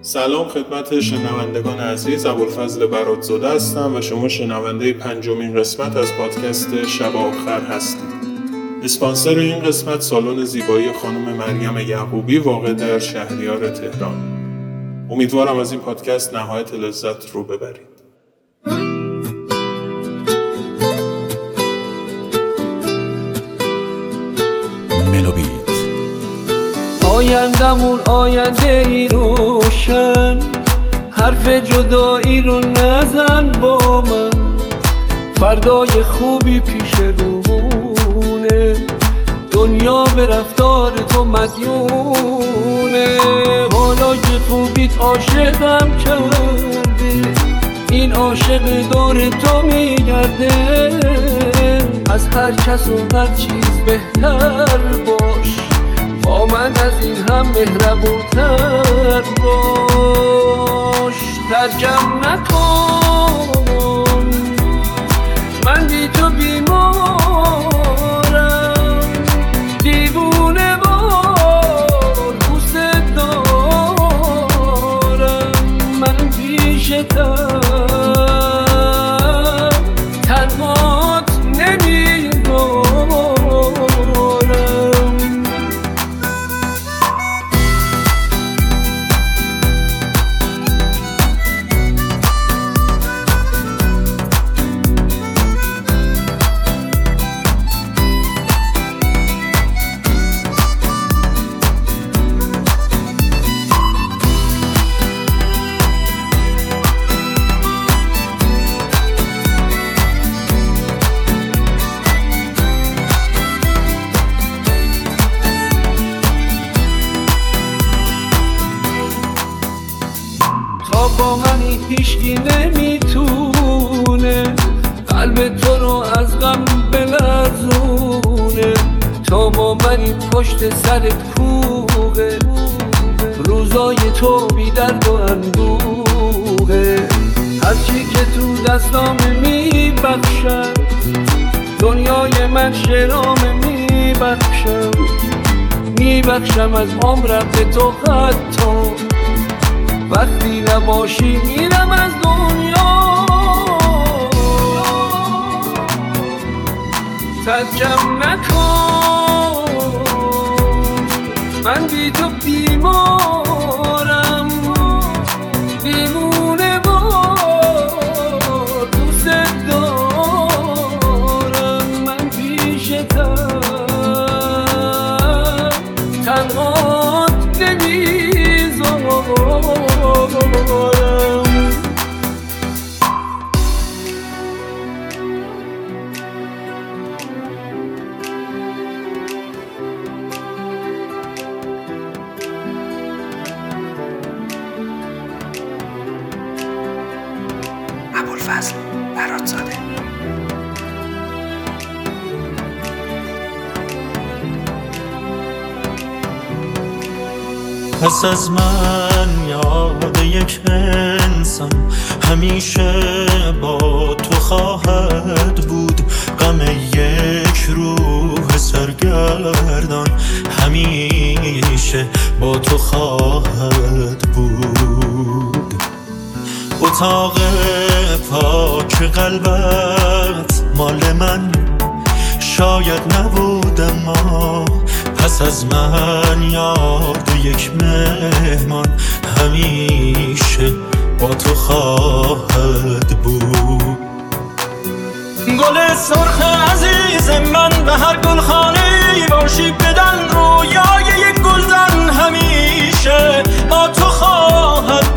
سلام خدمت شنوندگان عزیز، ابوالفضل برادزاده هستم و شما شنونده 5مین قسمت از پادکست شب آخر هستید. اسپانسر این قسمت سالن زیبایی خانم مریم یعقوبی واقع در شهریار تهران. امیدوارم از این پادکست نهایت لذت رو ببرید. آیندمون آینده ای روشن، حرف جدایی رو نزن با من، فردای خوبی پیش رومونه، دنیا به رفتار تو مدیونه. حالا که خوبیت عاشقم کرده، این عاشق دور تو میگرده، از هر کس و هر چیز بهتر باش، با من از این هم مهربونتر باش. ترجم نکن من بی تو بیمارم، دیوونه وار دوست دارم، من پیشتم تنهات نمیمارم. با منی هیچکی نمیتونه قلب تو رو از غم بلرزونه. تو با منی پشت سرت کوه، روزای تو بی درد و اندوه. هرچی که تو دستامه میبخشم، دنیای من شرامه میبخشم از عمرم به تو. حتی وقتی نباشی میرم از دنیا. ترجم نکن من بی تو بیمارم، دیوونه وار دوست دارم، من پیشتم تنهات نمیذارم. ابوالفضل برادزاده. پس از من یاد یک انسان همیشه با تو خواهد بود، غم یک روح سرگردان همیشه با تو خواهد بود. اتاق پاک قلبت مال من شاید نبود، اما پس از من یاد یک مهمان همیشه با تو خواهد بود. گل سرخ عزیز من به هر گلخانه‌ای باشی، بدن رویای یک گلدن همیشه با تو خواهد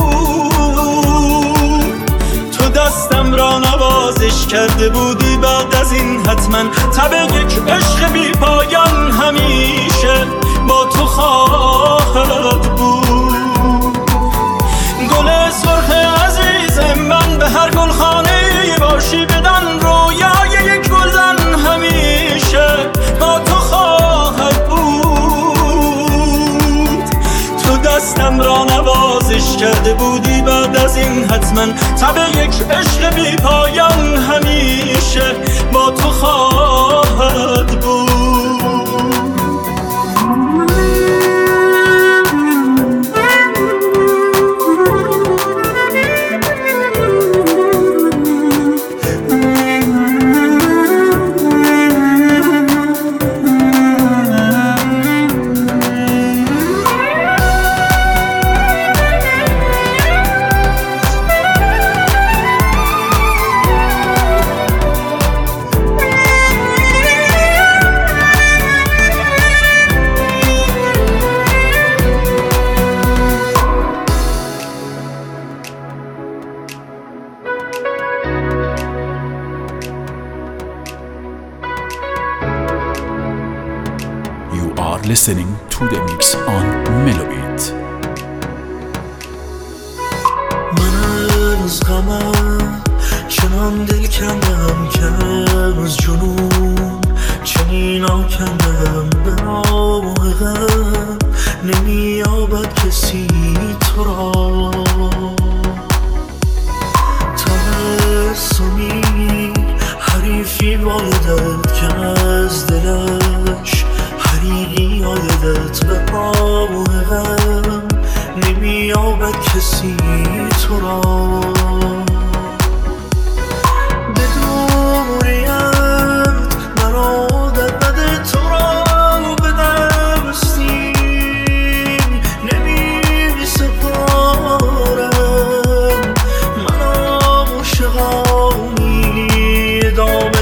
بود. تو دستم را نوازش کرده بودی، بعد از این حتما تب یک عشق بی پایان همیشه با تو خواهد بود. گل سرخ عزیز من به هر گلخانه‌ای باشی، بدن رویای یک گلدن همیشه با تو خواهد بود. تو دستم را نوازش کرده بودی، بعد از این حتما تب یک عشق بی پایان همیشه با تو خواهد بود. are listening to the mix on Melobit. من از غمم چنان دل کندم که از جنون چنین آکندم به راه غم نمی‌یابد کسی تو را تبسمی حریفی بایدت که از دلش حریقی آیدت به راه غم نمی‌یابد کسی تو را به دوریت مرا عادت بده تو را به دستی نمی‌سپارم من عاشقانی ادامه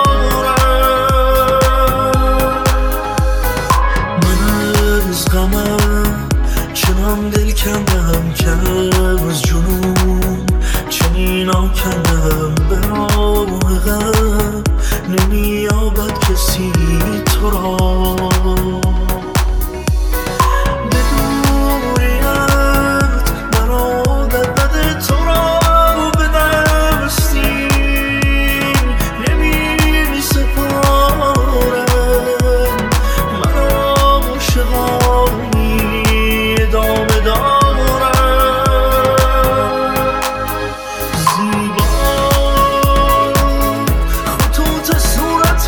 دارم من از غمم چنان دل کندم که از جنون چنین آکندم به راه غم نمی‌یابد کسی تو را به دوریت مرا عادت بده تو را به دستی نمی‌سپارم من عاشقانی ادامه دارم زیبا خطوط صورت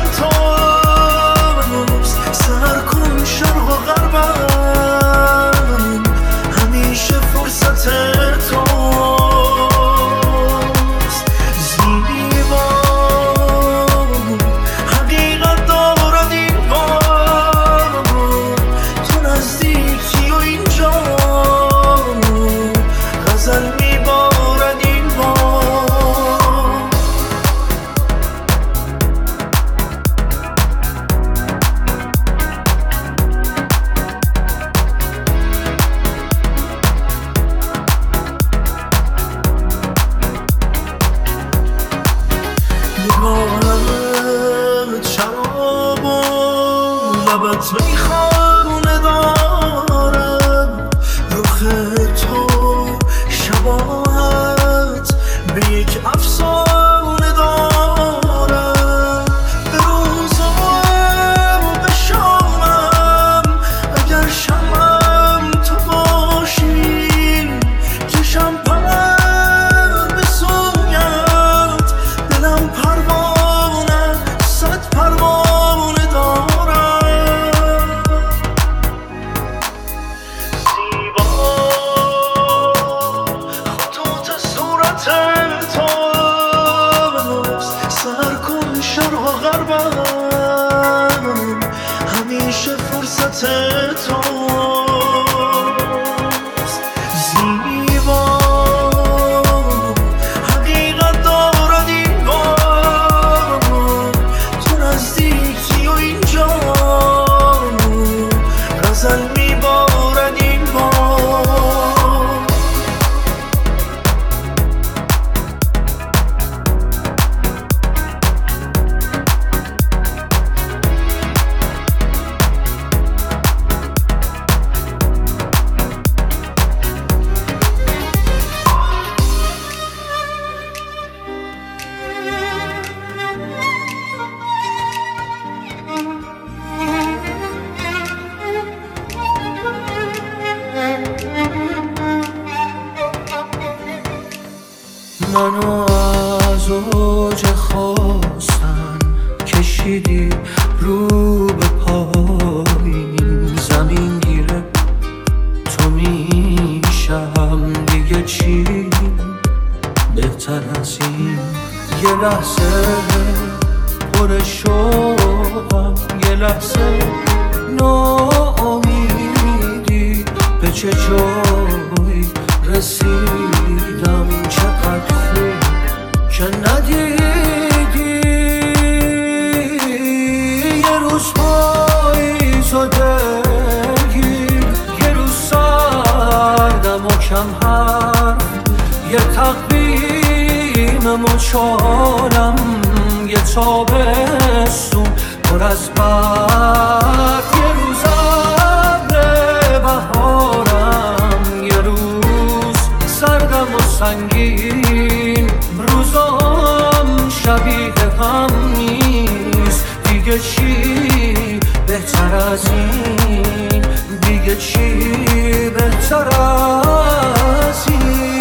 توست سر کن شرق و غربم همیشه فرصت توست زیبا حقیقت دارد این بار تو نزدیکی و اینجا غزل میبارد این بار نگاهت شراب و لبت میخوانه دارم رخ تو شباهت به یک افسانه دارم به روزم و به شامم اگر شمم تو باشی کشم پر به سویت دلم پروانه صد پروانه دارم زیبا خطوط صورت توست سر کن شرق و غربم همیشه فرصت توست زیبا حقیقت دارد این بار تو نزدیکی و اینجا غزل میبارد این بار منو از اوج خواستن کشیدی رو به پایین زمین گیره تو میشم دیگه چی بهتر از این یه لحظه پر شوقم یه لحظه ناامیدی به چه جایی رسیدم چقدر خوب که ندیدی یه روز پاییز و دلگیر یه روز سردم و کم حرف یه تقویم مچالم یه تابستون پر از برف یه روز سنگین، روزام شبیه هم نیست. دیگه چی بهتر از این؟ دیگه چی بهتر از این؟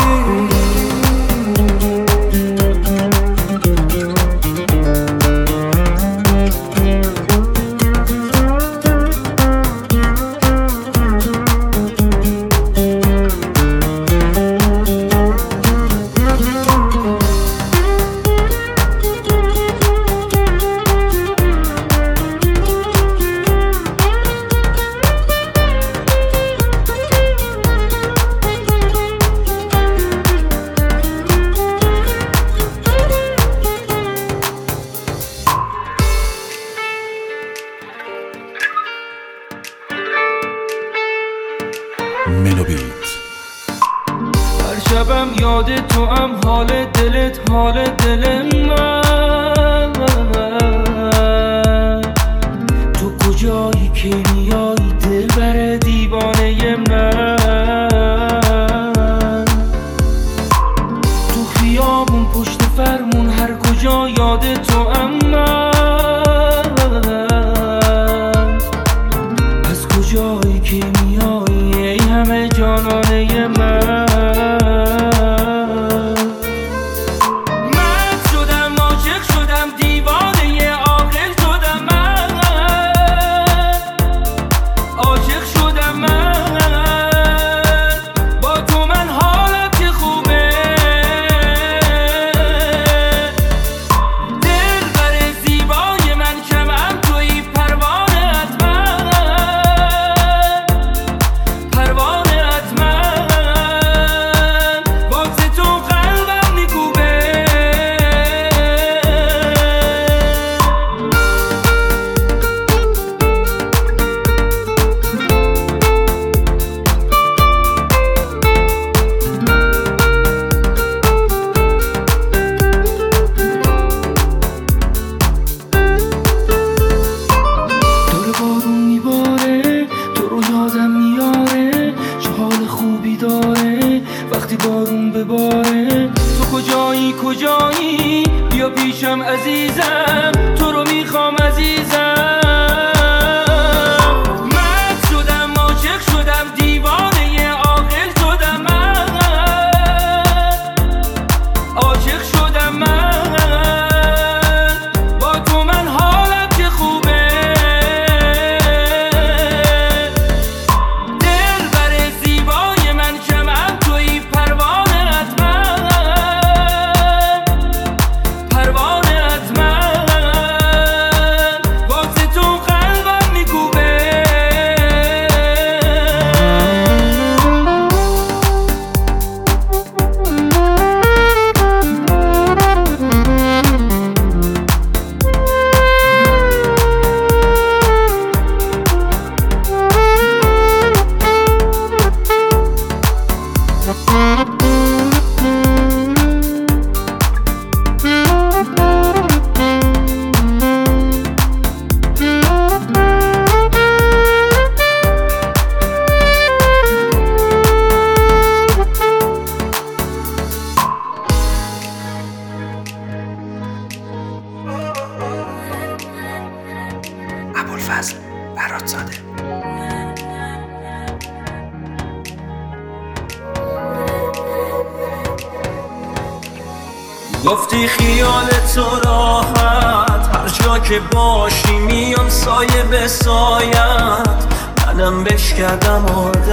ملوبیت. هر شبم یاد تو هم، حال دلت حال دل من. تو کجایی که میایی دلبر دیوانه من؟ تو خیابون پشت فرمون هر کجا یاد تو هم من. از کجایی که میایی ای همه جانانه من؟ من شدم عاشق شدم دیوانه عاقل شدم من. عاشق شدم من، با تو من حالم که خوبه. دلبر زیبای من شمعم تویی پروانه‌ات من. پروانه‌ات من، واسه تو قلبم میکوبه. داره بارون میباره، تو رو یادم میاره. چه حال خوبی داره وقتی بارون بباره. تو کجایی کجایی؟ بیا پیشم عزیزم، تو رو میخوام عزیزم. من شدم عاشق شدم دیوانه عاقل شدم من. عاشق شدم من، با تو من حالم که خوبه. دلبر زیبای من شمعم تویی پروانه‌ات من. پروانه‌ات من، واسه تو قلبم میکوبه. ابوالفضل براتزاده. گفتی خیال تو راحت، هر جا که باشی میام سایه به سایت. منم بش کردم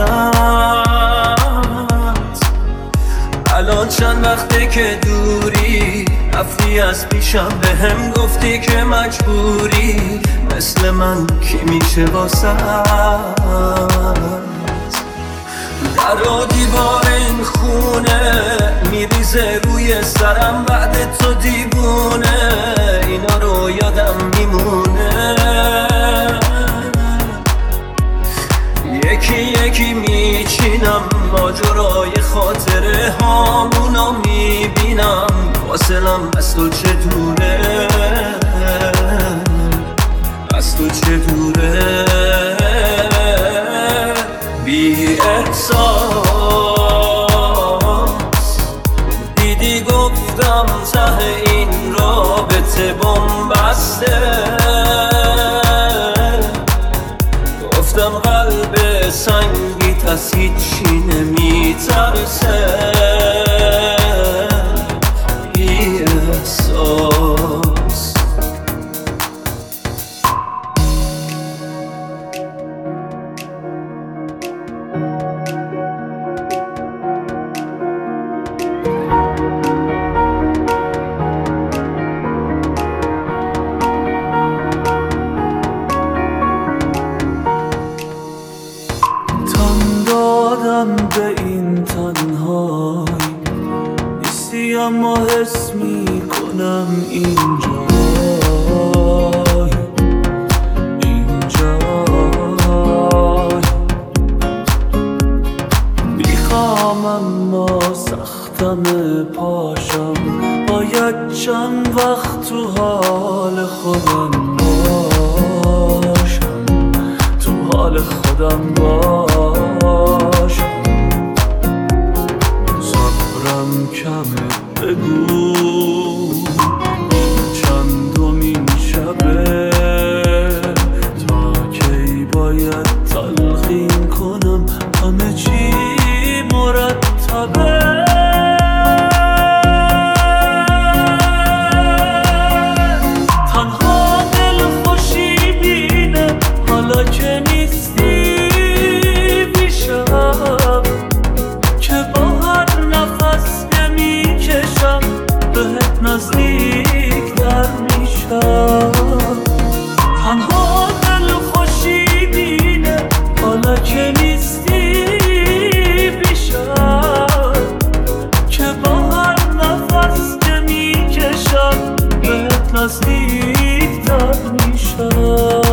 عادت، الان چند وقته که دوری. رفتی از پیشم بهم گفتی که مجبوری. مثل من کی میشه واسه در و دیوار این خونه میریزه روی سرم بعد تو دیوونه. اینا رو یادم میمونه، یکی یکی میچینم ماجرای خاطره هامونو میبینم. فاصلم از تو چه دوره، از تو چه دوره. بی احساس نرسه. گفتم قلب سنگیت از هیچی نمیترسه. بی احساس به این تنهایی نیستی، اما حس میکنم اینجای بیخوام اما سختم پاشم، باید چند وقت تو حال خودم باشم، تو حال خودم باشم. کمه بگو چندمین شبه، تا کی باید تلقین کنم همه چی مرتبه. تنها دل خوشی بینه حالا که نیستی پیشم، که با هر نفس بهت نزدیک در میشم. تنها دل خوشی بینه حالا که نیستی پیشم، که با هر نفس که میکشم بهت نزدیک در میشم.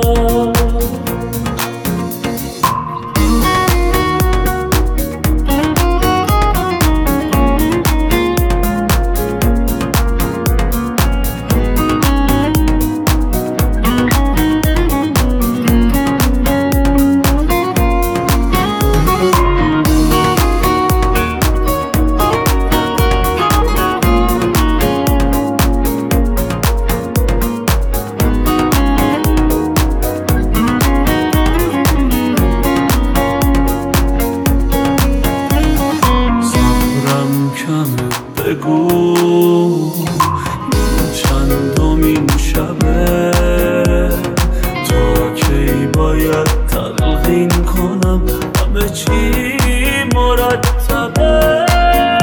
بگو چندمین شبه، تا کی باید تلقین کنم همه چی مرتبه.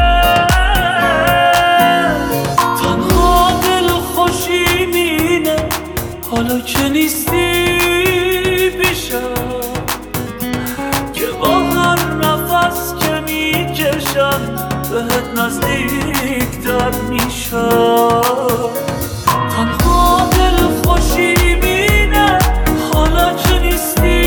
تنها دل خوشی مینه حالا که نیستی پیشم، که با هر نفس که میکشم بهت نزدیک در میشم. تنها دل خوشی بینه حالا که نیستی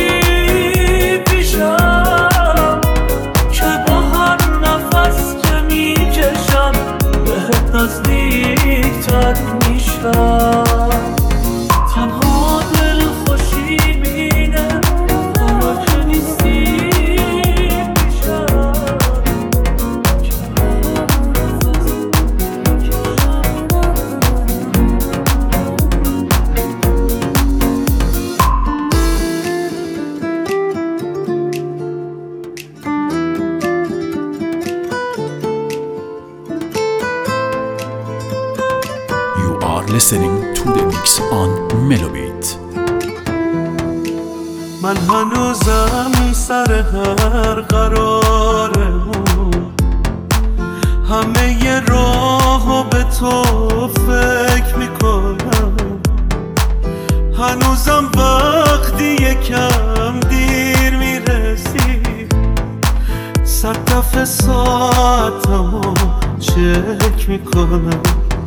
پیشم، که با هر نفس که میکشم بهت نزدیک در میشم. تنها دل خوشی بینه حالا که نیستی listening to the mix on Melobit. من هنوزم سر هر قرارمون، همه ی راهو به تو فکر میکنم. هنوزم وقتی یکم دیر میرسی، 100 دفعه ساعتمو چک میکنم.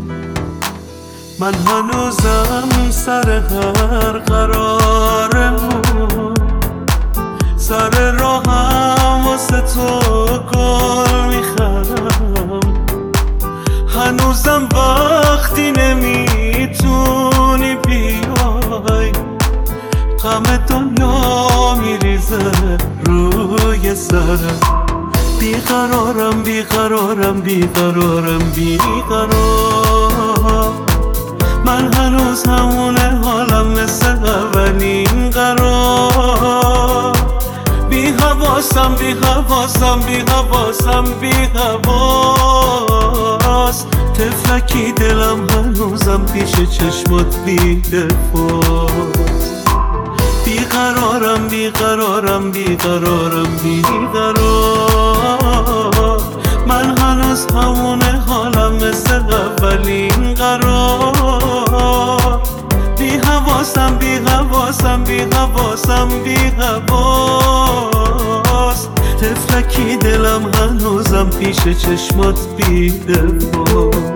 من هنوزم سر هر قرارمون، سر راهم واسه تو گل میخرم. هنوزم وقتی نمیتونی بیای، غم دنیا میریزه روی سرم. بیقرارم بیقرارم بیقرارم بیقرار، من هنوز همونه حالم مثل اولین قرار. بی حواسم بی حواسم بی حواسم بی حواس، تفلکی دلم هنوزم پیش چشمات بی دفاست. بیقرارم بیقرارم بیقرارم بیقرار، من هنوز همونه حالم مثل اولین قرار. بی حواسم بی حواسم بی حواسم بی حواس، تفلکی دلم هنوزم پیش چشمات بی دفاست.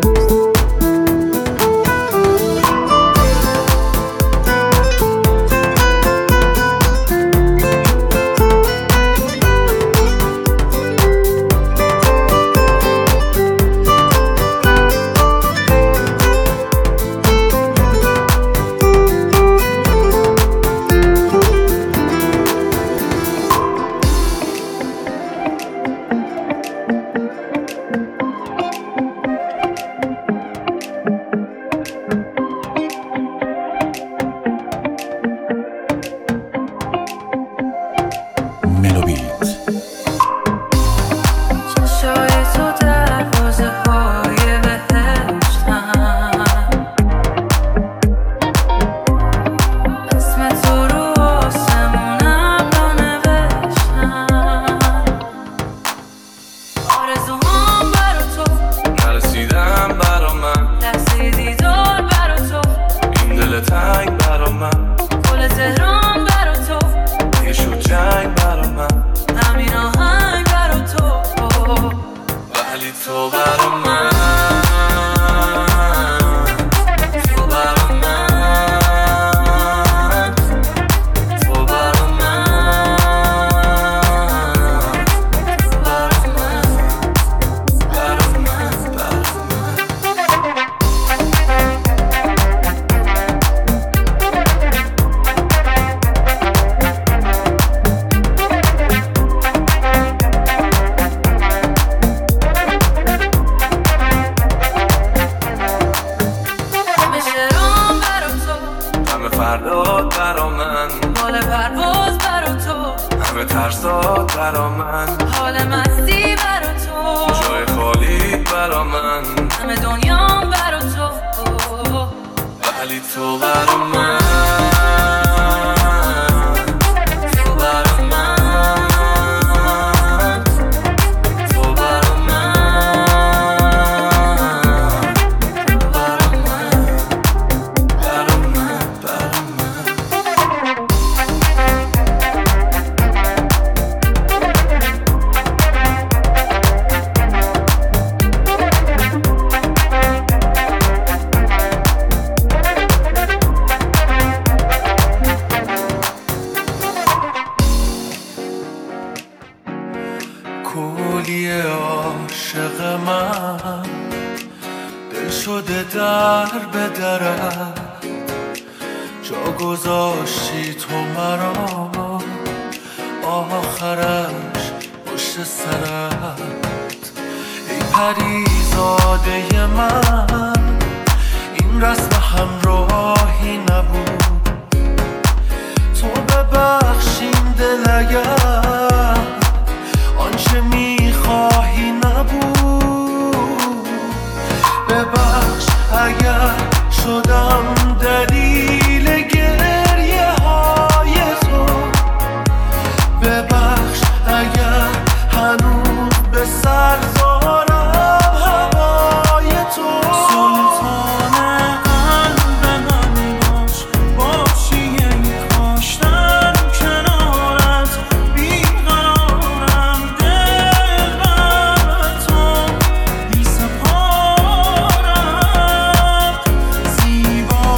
زیبا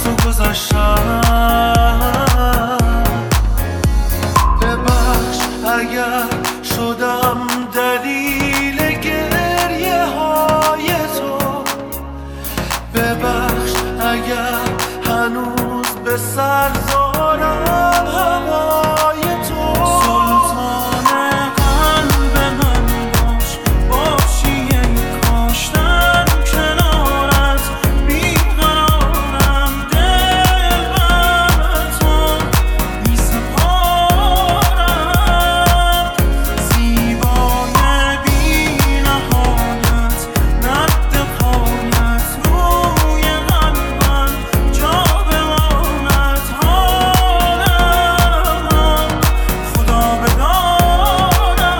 از تو گذشتم. ببخش اگر شدم دلیل گریه های تو، ببخش اگر هنوز به سر دارم هوای تو. سلطان قلب من باش، باشی ای کاش در کنارت بیقرارم. دل بر تو می سپارم، زیبای بی نهایت رد پایت روی قلبم جا بماند. حالم خدا بدانم.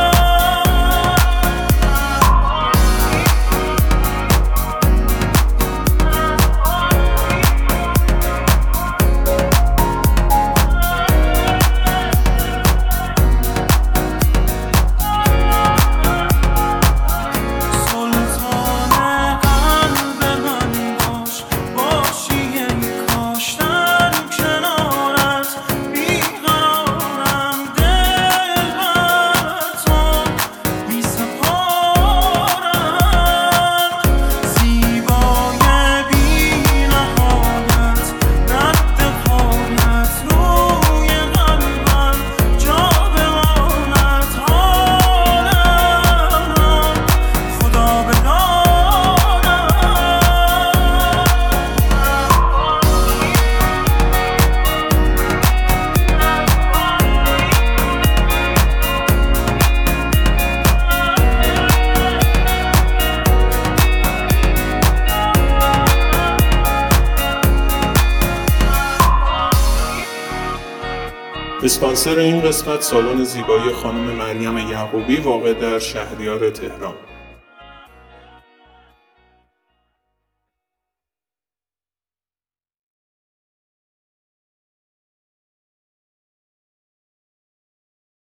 سلطان قلب من باش، باشی ای کاش در کنارت بیقرارم. دل بر تو می سپارم، زیبای بی نهایت رد پایت روی قلبم جا بماند. حالم خدا بدانم. اسپانسر این قسمت سالن زیبایی خانم مریم یعقوبی واقع در شهریار تهران.